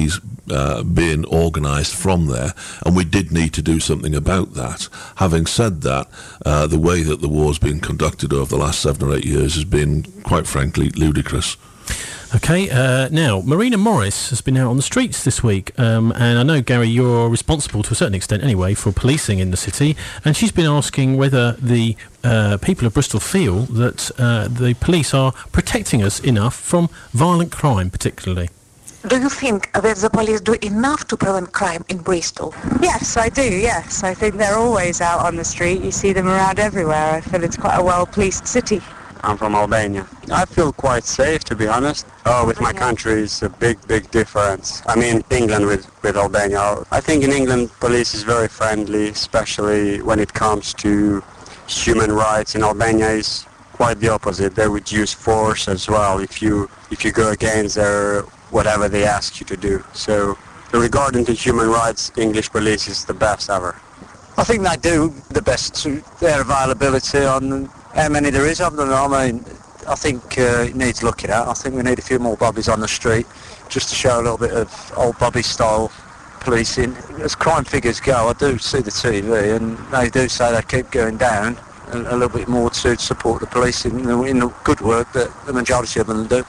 being organised from there, and we did need to do something about that. Having said that, the way that the war's been conducted over the last 7 or 8 years has been, quite frankly, ludicrous. Okay, now, Marina Morris has been out on the streets this week, and I know, Gary, you're responsible to a certain extent anyway for policing in the city, and she's been asking whether the people of Bristol feel that the police are protecting us enough from violent crime, particularly. Do you think that the police do enough to prevent crime in Bristol? Yes, I do, yes. I think they're always out on the street. You see them around everywhere. I feel it's quite a well-policed city. I'm from Albania. I feel quite safe, to be honest. With my country, it's a big difference. I mean, England with Albania. I think in England, police is very friendly, especially when it comes to human rights. In Albania, is quite the opposite. They would use force as well if you go against their whatever they ask you to do. So, regarding to human rights, English police is the best ever. I think they do the best to their availability on how many there is of them. I mean, I think it needs looking at. I think we need a few more bobbies on the street just to show a little bit of old Bobby style policing. As crime figures go, I do see the TV and they do say they keep going down, and a little bit more to support the police in the good work that the majority of them do.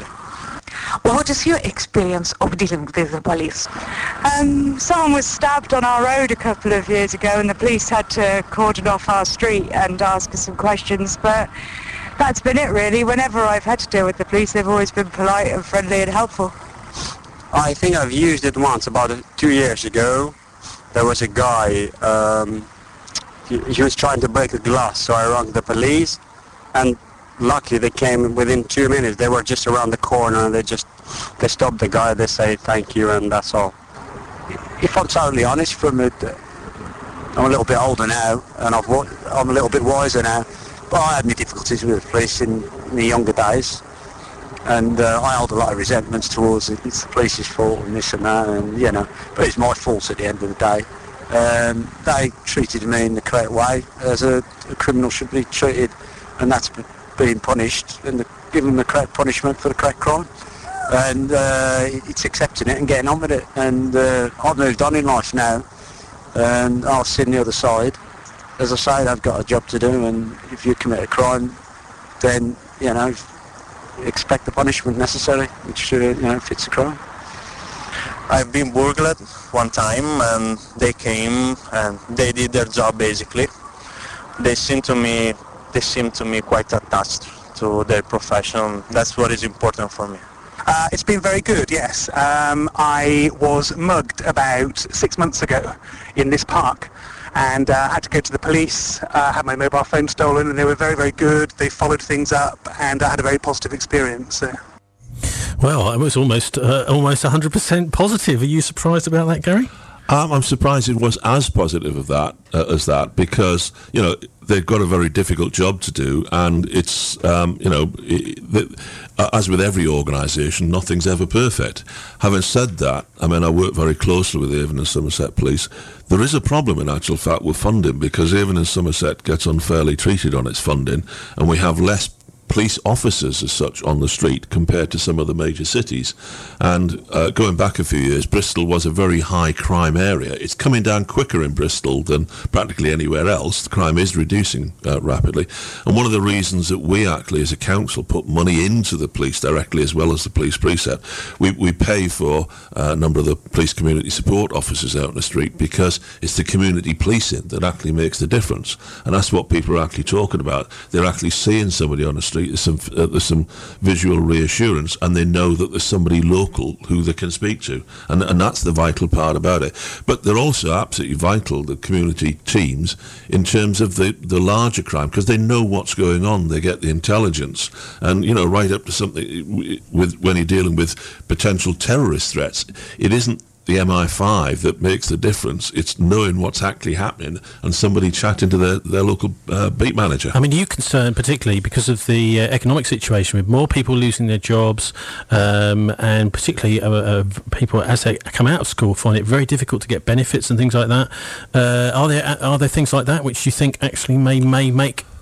What is your experience of dealing with the police? Someone was stabbed on our road a couple of years ago and the police had to cordon off our street and ask us some questions, but that's been it really. Whenever I've had to deal with the police, they've always been polite and friendly and helpful. I think I've used it once, about 2 years ago. There was a guy, he was trying to break a glass, so I rang the police, and luckily they came within 2 minutes. They were just around the corner and they stopped the guy, they say thank you, and that's all. If I'm totally honest, from it, I'm a little bit older now and I'm a little bit wiser now, but I had my difficulties with the police in the younger days, and I hold a lot of resentments towards it. It's the police's fault and this and that, and but it's my fault at the end of the day. They treated me in the correct way as a criminal should be treated, and that's being punished and giving them the correct punishment for the correct crime, and it's accepting it and getting on with it. And I've moved on in life now, and I'll see on the other side. As I say, I've got a job to do, and if you commit a crime, then expect the punishment necessary, which fits the crime. I've been burglared one time, and they came and they did their job basically. They seem to me quite attached to their profession. That's what is important for me. It's been very good, yes. I was mugged about 6 months ago in this park, and had to go to the police, had my mobile phone stolen, and they were very, very good. They followed things up, and I had a very positive experience. Well, it was almost 100% positive. Are you surprised about that, Gary? I'm surprised it was as positive as that, because they've got a very difficult job to do, and it's as with every organisation, nothing's ever perfect. Having said that, I mean, I work very closely with Avon and Somerset Police. There is a problem in actual fact with funding, because Avon and Somerset gets unfairly treated on its funding, and we have less police officers as such on the street compared to some of the major cities. And going back a few years, Bristol was a very high crime area. It's coming down quicker in Bristol than practically anywhere else. The crime is reducing rapidly, and one of the reasons that we actually as a council put money into the police directly as well as the police precept, we pay for a number of the police community support officers out in the street, because it's the community policing that actually makes the difference, and that's what people are actually talking about. They're actually seeing somebody on the street. There's some visual reassurance, and they know that there's somebody local who they can speak to, and that's the vital part about it. But they're also absolutely vital, the community teams, in terms of the larger crime, because they know what's going on. They get the intelligence, and right up to something when you're dealing with potential terrorist threats, it isn't the MI5 that makes the difference. It's knowing what's actually happening and somebody chatting to their local beat manager. I mean, are you concerned particularly because of the economic situation, with more people losing their jobs, and particularly people as they come out of school find it very difficult to get benefits and things like that? Are there things like that which you think actually may make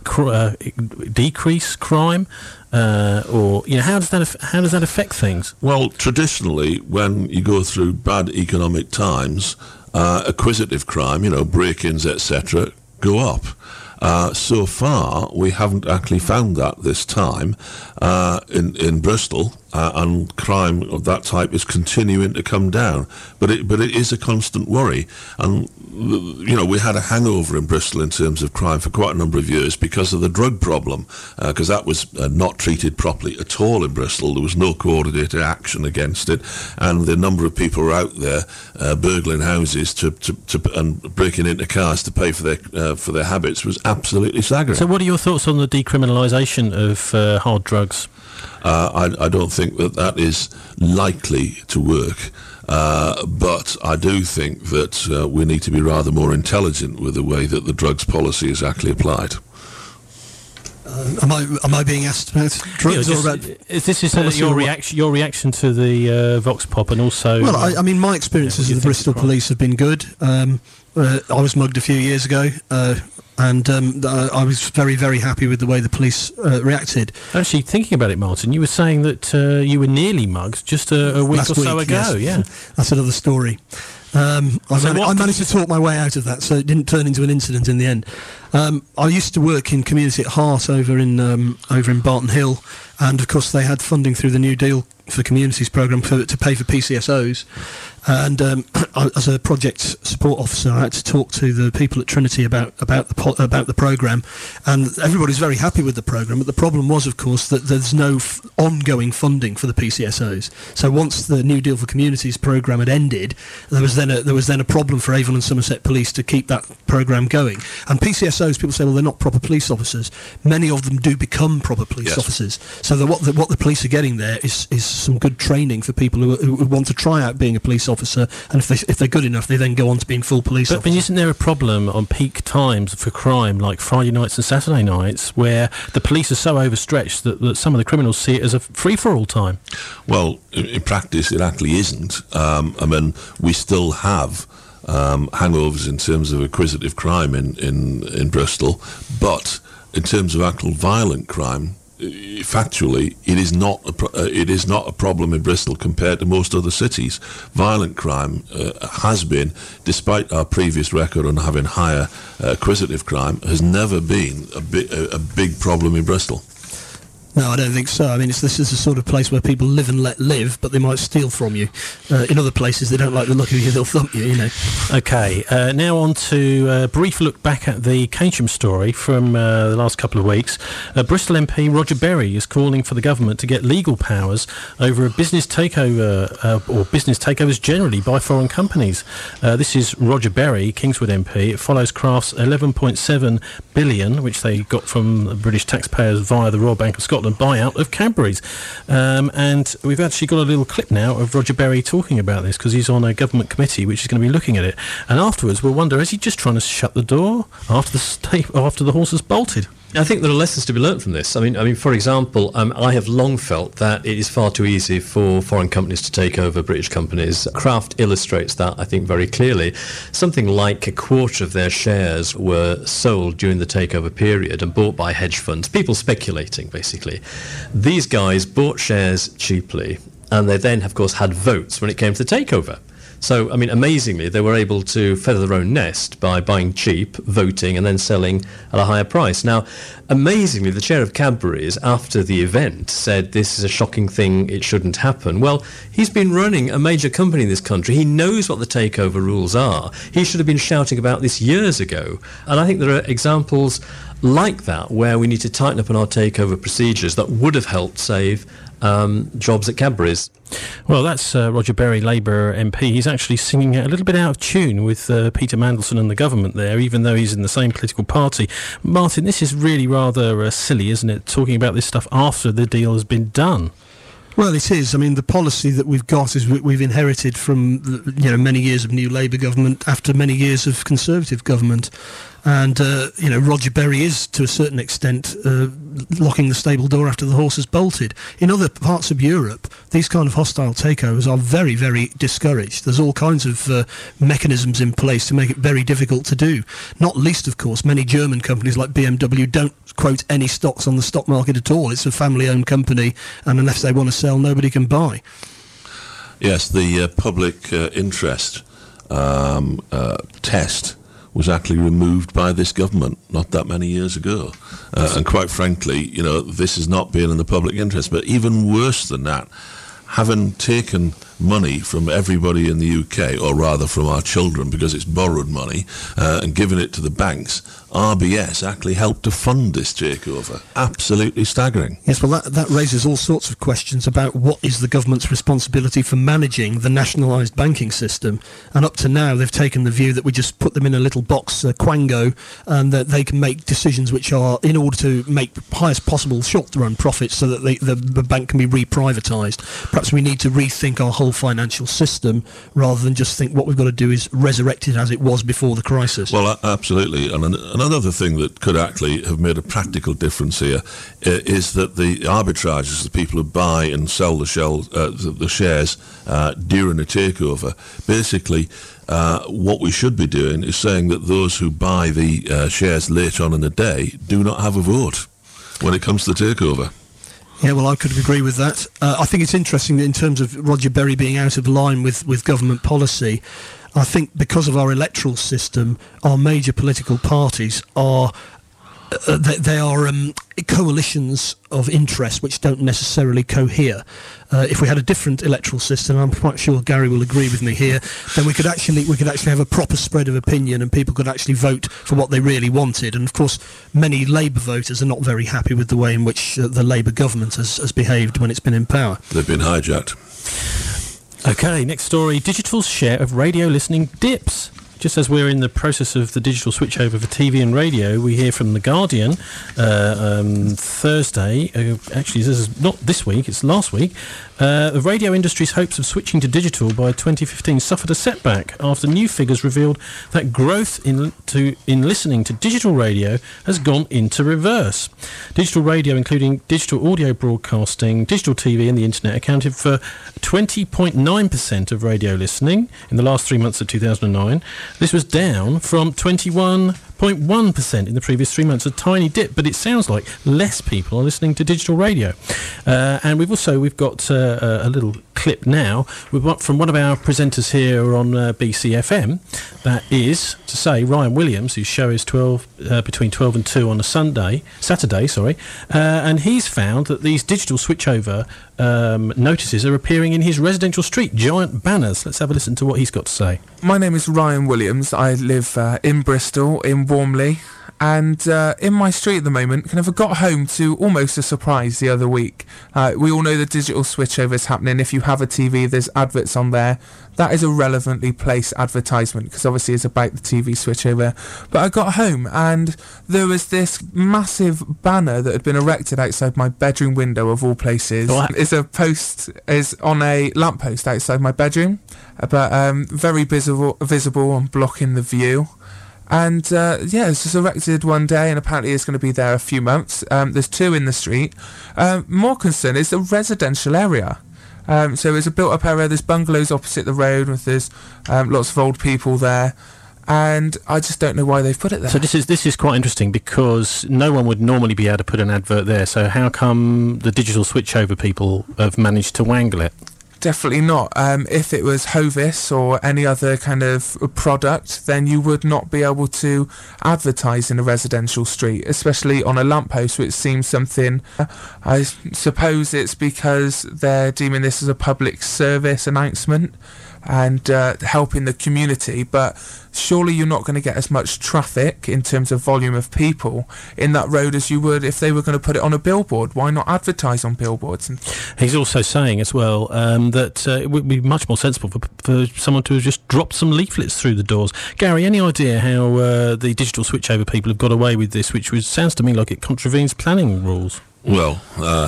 decrease crime, or how does that affect things? Well, traditionally, when you go through bad economic times, acquisitive crime, break-ins, etc., go up. So far, we haven't actually found that this time in Bristol, and crime of that type is continuing to come down. But it is a constant worry, and we had a hangover in Bristol in terms of crime for quite a number of years because of the drug problem, because that was not treated properly at all in Bristol. There was no coordinated action against it, and the number of people who were out there burgling houses and breaking into cars to pay for their habits was absolutely staggering. So what are your thoughts on the decriminalisation of hard drugs? I don't think that is likely to work. But I do think that we need to be rather more intelligent with the way that the drugs policy is actually applied. Am I being asked about drugs or about? This is your reaction to the Vox Pop, and also. Well, I mean, my experiences of the Bristol police have been good. I was mugged a few years ago. And I was very, very happy with the way the police reacted. Actually, thinking about it, Martin, you were saying that you were nearly mugged just a week or so ago. Yes. Yeah, that's another story. I managed to talk my way out of that, so it didn't turn into an incident in the end. I used to work in Community at Heart over in Barton Hill, and of course they had funding through the New Deal for Communities programme to pay for PCSOs. And as a project support officer, I had to talk to the people at Trinity about the programme, and everybody's very happy with the programme. But the problem was, of course, that there's no ongoing funding for the PCSOs. So once the New Deal for Communities programme had ended, there was then a problem for Avon and Somerset Police to keep that programme going. And PCSOs, people say, well, they're not proper police officers. Many of them do become proper police officers. So what the police are getting there is some good training for people who want to try out being a police officer, and if they're good enough, they then go on to being full police officers. But isn't there a problem on peak times for crime, like Friday nights and Saturday nights, where the police are so overstretched that some of the criminals see it as a free-for-all time? Well, in practice, it actually isn't. I mean, we still have hangovers in terms of acquisitive crime in Bristol, but in terms of actual violent crime, factually, it is not a problem in Bristol compared to most other cities. Violent crime has been, despite our previous record on having higher acquisitive crime, has never been a big problem in Bristol. No, I don't think so. I mean, this is the sort of place where people live and let live, but they might steal from you. In other places, they don't like the look of you, they'll thump you, OK, now on to a brief look back at the Keynsham story from the last couple of weeks. Bristol MP Roger Berry is calling for the government to get legal powers over a business takeover, or business takeovers generally, by foreign companies. This is Roger Berry, Kingswood MP. It follows Kraft's $11.7 billion, which they got from British taxpayers via the Royal Bank of Scotland, buyout of Cadbury's. And we've actually got a little clip now of Roger Berry talking about this, because he's on a government committee which is going to be looking at it. And afterwards we'll wonder, is he just trying to shut the door after the horse has bolted? I think there are lessons to be learnt from this. I mean, for example, I have long felt that it is far too easy for foreign companies to take over British companies. Kraft illustrates that, I think, very clearly. Something like a quarter of their shares were sold during the takeover period and bought by hedge funds, people speculating, basically. These guys bought shares cheaply, and they then, of course, had votes when it came to the takeover. So, I mean, amazingly, they were able to feather their own nest by buying cheap, voting, and then selling at a higher price. Now, amazingly, the chair of Cadbury's, after the event, said this is a shocking thing, it shouldn't happen. Well, he's been running a major company in this country. He knows what the takeover rules are. He should have been shouting about this years ago. And I think there are examples like that where we need to tighten up on our takeover procedures that would have helped save jobs at Cadbury's. Well, that's Roger Berry, Labour MP. He's actually singing a little bit out of tune with Peter Mandelson and the government there, even though he's in the same political party. Martin, this is really rather silly, isn't it, talking about this stuff after the deal has been done? Well, it is. I mean, the policy that we've got is we've inherited from many years of New Labour government after many years of Conservative government. And, Roger Berry is, to a certain extent, locking the stable door after the horse has bolted. In other parts of Europe, these kind of hostile takeovers are very, very discouraged. There's all kinds of mechanisms in place to make it very difficult to do. Not least, of course, many German companies like BMW don't quote any stocks on the stock market at all. It's a family-owned company, and unless they want to sell, nobody can buy. Yes, the public interest test was actually removed by this government not that many years ago. And quite frankly, this has not been in the public interest. But even worse than that, having taken money from everybody in the UK, or rather from our children, because it's borrowed money, and given it to the banks, RBS actually helped to fund this takeover. Absolutely staggering. Yes, well, that raises all sorts of questions about what is the government's responsibility for managing the nationalised banking system. And up to now, they've taken the view that we just put them in a little box, Quango, and that they can make decisions which are in order to make highest possible short-run profits so that the bank can be reprivatised. Perhaps we need to rethink our whole financial system rather than just think what we've got to do is resurrect it as it was before the crisis. Well, absolutely. And another thing that could actually have made a practical difference here is that the arbitrages, the people who buy and sell the shares during a takeover, basically what we should be doing is saying that those who buy the shares later on in the day do not have a vote when it comes to the takeover. Yeah, well, I could agree with that. I think it's interesting that in terms of Roger Berry being out of line with government policy, I think because of our electoral system, our major political parties are they are coalitions of interest which don't necessarily cohere. If we had a different electoral system, I'm quite sure Gary will agree with me here, then we could actually have a proper spread of opinion and people could actually vote for what they really wanted. And of course, many Labour voters are not very happy with the way in which the Labour government has behaved when it's been in power. They've been hijacked. Okay, next story. Digital's share of radio listening dips. Just as we're in the process of the digital switchover for TV and radio, we hear from The Guardian Thursday. Actually, this is not this week, it's last week. The radio industry's hopes of switching to digital by 2015 suffered a setback after new figures revealed that growth in listening to digital radio has gone into reverse. Digital radio, including digital audio broadcasting, digital TV and the internet, accounted for 20.9% of radio listening in the last 3 months of 2009. This was down from 21.1% in the previous 3 months, a tiny dip, but it sounds like less people are listening to digital radio. And we've got a little clip now from one of our presenters here on BCFM. That is to say Ryan Williams, whose show is between 12 and 2 on a Saturday, and he's found that these digital switchover notices are appearing in his residential street, giant banners. Let's have a listen to what he's got to say. My name is Ryan Williams. I live in Bristol, in Warmley, and in my street at the moment, kind of got home to almost a surprise the other week. We all know the digital switchover is happening. If you have a TV, there's adverts on there. That is a relevantly placed advertisement because obviously it's about the TV switchover. But I got home and there was this massive banner that had been erected outside my bedroom window, of all places. Is on a lamppost outside my bedroom, but very visible and blocking the view. And it's just erected one day, and apparently it's going to be there a few months. There's two in the street. More concern is the residential area. So it's a built-up area. There's bungalows opposite the road, with there's lots of old people there. And I just don't know why they've put it there. So this is quite interesting because no one would normally be able to put an advert there. So how come the digital switchover people have managed to wangle it? Definitely not. If it was Hovis or any other kind of product, then you would not be able to advertise in a residential street, especially on a lamppost, which seems something... I suppose it's because they're deeming this as a public service announcement and helping the community, but surely you're not going to get as much traffic in terms of volume of people in that road as you would if they were going to put it on a billboard. Why not advertise on billboards? He's also saying as well that it would be much more sensible for someone to have just dropped some leaflets through the doors. Gary, any idea how the digital switchover people have got away with this, which sounds to me like it contravenes planning rules? Well,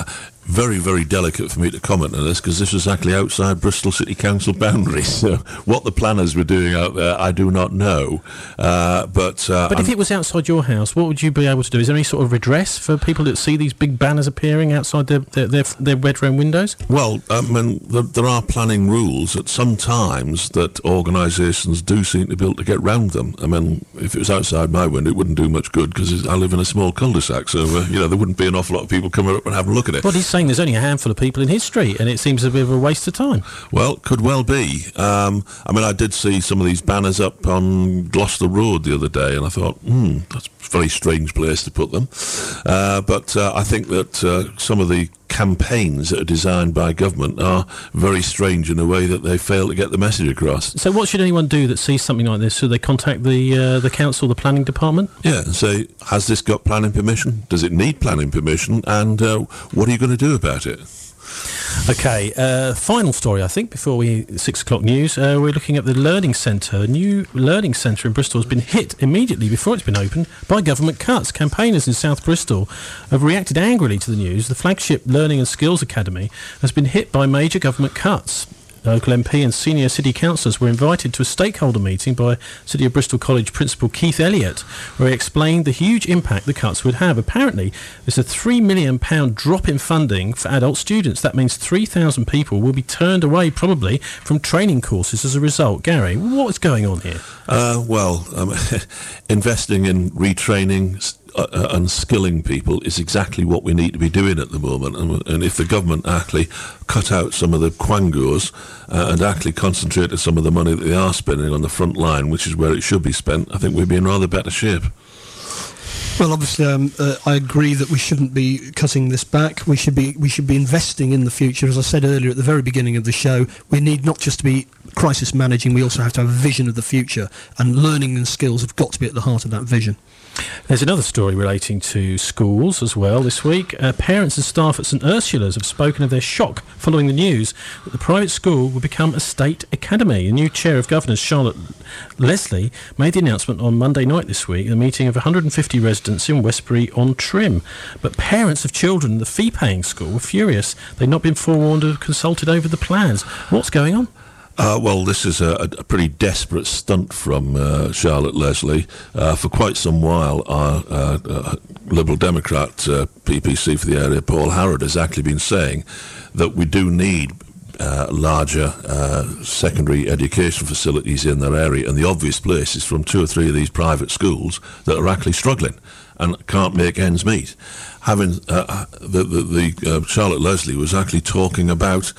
very, very delicate for me to comment on this because this was actually outside Bristol City Council boundaries. So what the planners were doing out there, I do not know. But if it was outside your house, what would you be able to do? Is there any sort of redress for people that see these big banners appearing outside their bedroom windows? Well, I mean, there are planning rules that sometimes that organisations do seem to be able to get round them. I mean, if it was outside my window, it wouldn't do much good because I live in a small cul-de-sac, so there wouldn't be an awful lot of people coming up and having a look at it. Well, he's saying there's only a handful of people in his street, and it seems a bit of a waste of time. Well, could well be. I mean, I did see some of these banners up on Gloucester Road the other day, and I thought, that's a very strange place to put them. But I think that some of the campaigns that are designed by government are very strange in a way that they fail to get the message across. So what should anyone do that sees something like this? Should they contact the council, the planning department? Yeah, and say, has this got planning permission? Does it need planning permission? And what are you going to do about it? OK, final story, I think, before 6 o'clock news. We're looking at the Learning Centre. A new Learning Centre in Bristol has been hit immediately before it's been opened by government cuts. Campaigners in South Bristol have reacted angrily to the news. The flagship Learning and Skills Academy has been hit by major government cuts. Local MP and senior city councillors were invited to a stakeholder meeting by City of Bristol College Principal Keith Elliott, where he explained the huge impact the cuts would have. Apparently, there's a £3 million drop in funding for adult students. That means 3,000 people will be turned away, probably, from training courses as a result. Gary, what is going on here? Investing in retraining and skilling people is exactly what we need to be doing at the moment. And if the government actually cut out some of the quangos and actually concentrated some of the money that they are spending on the front line, which is where it should be spent, I think we'd be in rather better shape. Well, obviously, I agree that we shouldn't be cutting this back. We should be investing in the future. As I said earlier at the very beginning of the show, we need not just to be crisis managing, we also have to have a vision of the future, and learning and skills have got to be at the heart of that vision. There's another story relating to schools as well this week. Parents and staff at St Ursula's have spoken of their shock following the news that the private school will become a state academy. The new Chair of Governors, Charlotte Leslie, made the announcement on Monday night this week at a meeting of 150 residents in Westbury-on-Trim. But parents of children in the fee-paying school were furious. They'd not been forewarned or consulted over the plans. What's going on? Well, this is a pretty desperate stunt from Charlotte Leslie. For quite some while, our Liberal Democrat PPC for the area, Paul Harrod, has actually been saying that we do need larger secondary education facilities in their area, and the obvious place is from 2 or 3 of these private schools that are actually struggling and can't make ends meet. Having the Charlotte Leslie was actually talking about,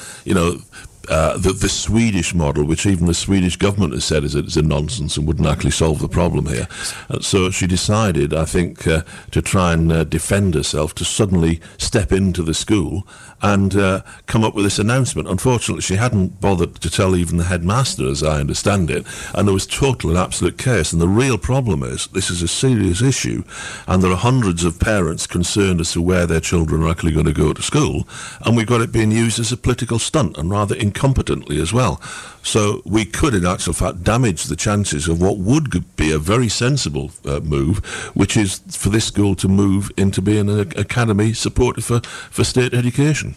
the Swedish model, which even the Swedish government has said is a nonsense and wouldn't actually solve the problem here. So she decided, I think, to try and defend herself, to suddenly step into the school and come up with this announcement. Unfortunately, she hadn't bothered to tell even the headmaster, as I understand it, and there was total and absolute chaos. And the real problem is, this is a serious issue, and there are hundreds of parents concerned as to where their children are actually going to go to school, and we've got it being used as a political stunt, and rather incompetently as well. So we could, in actual fact, damage the chances of what would be a very sensible move, which is for this school to move into being an academy supported for state education.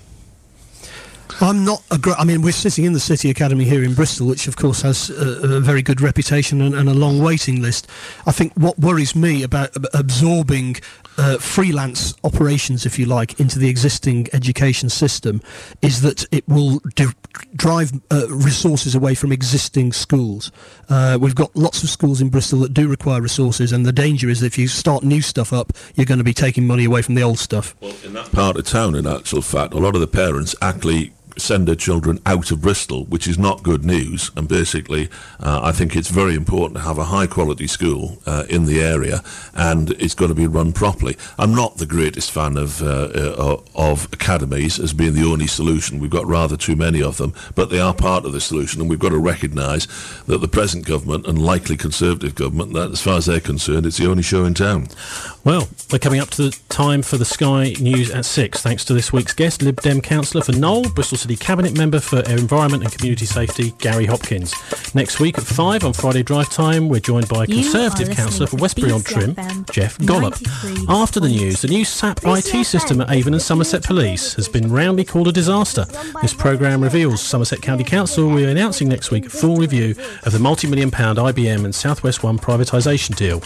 I'm not. We're sitting in the City Academy here in Bristol, which of course has a very good reputation and a long waiting list. I think what worries me about absorbing freelance operations, if you like, into the existing education system is that it will drive resources away from existing schools. We've got lots of schools in Bristol that do require resources, and the danger is that if you start new stuff up, you're going to be taking money away from the old stuff. Well, in that part of town, in actual fact, a lot of the parents actually send their children out of Bristol, which is not good news. And basically, I think it's very important to have a high-quality school in the area, and it's got to be run properly. I'm not the greatest fan of academies as being the only solution. We've got rather too many of them, but they are part of the solution, and we've got to recognise that the present government, and likely Conservative government, that as far as they're concerned, it's the only show in town. Well, we're coming up to the time for the Sky News at 6, thanks to this week's guest, Lib Dem councillor for Knowle, Bristol University Cabinet Member for Environment and Community Safety, Gary Hopkins. Next week at 5 on Friday Drive Time, we're joined by Conservative Councillor for Westbury-on-Trim, Jeff Gollop. After the news, the new SAP IT system at Avon and Somerset Police has been roundly called a disaster. This programme reveals Somerset County Council will be announcing next week a full review of the multi-million-pound IBM and South West One privatisation deal.